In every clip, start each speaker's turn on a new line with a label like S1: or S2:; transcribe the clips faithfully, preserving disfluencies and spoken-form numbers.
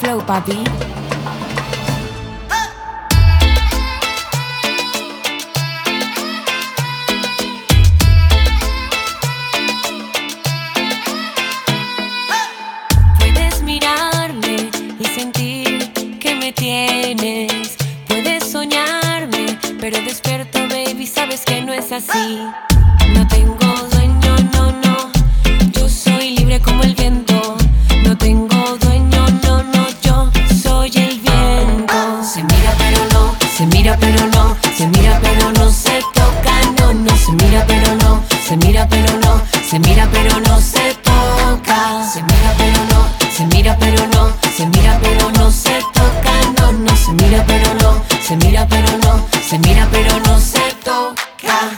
S1: flow, papi.
S2: Puedes mirarme y sentir que me tienes. Puedes soñarme, pero despierto, baby, sabes que no es así. No tengo dueño, no, no. Yo soy libre como el viento. No tengo dueño, no, no. Yo soy el viento. Se mira pero no, se mira pero no. Se mira pero no se toca, no, no. Se mira pero no, se mira pero no. Se mira pero no se toca. Se mira pero no, se mira pero no. Se mira pero no se toca, no, no. Se mira pero no, se mira pero no. Se mira pero no se toca.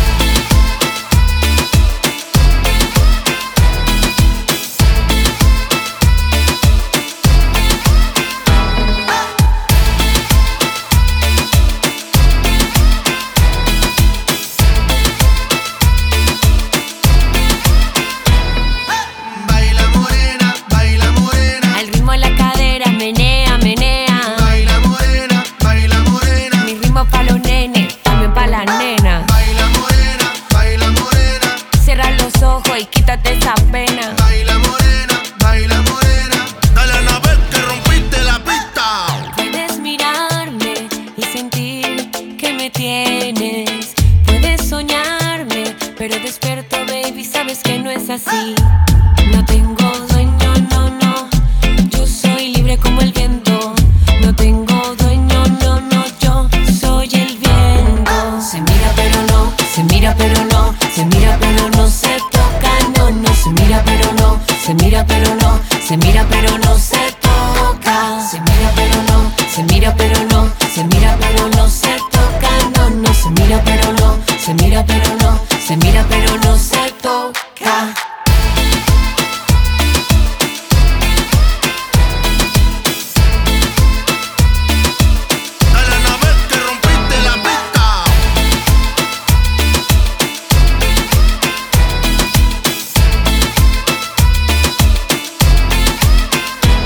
S2: Y quítate esa pena.
S3: Baila morena, baila morena. Dale a la vez que rompiste la pista.
S2: Puedes mirarme y sentir que me tienes. Puedes soñarme, pero despierto, baby, sabes que no es así. No tengo dueño, no, no. Yo soy libre como el viento. No tengo dueño, no, no. Yo soy el viento. Se mira pero no, se mira pero no. Se mira pero no se toca, no, no. Se mira pero no, se mira pero no. Se mira pero no se toca. Se mira pero no, se mira pero no. Se mira pero no se toca, no, no. Se mira pero no, se mira pero no. Se mira pero no se toca.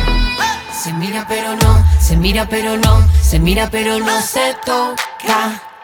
S2: Se mira pero no, se mira pero no. Se mira pero no se toca.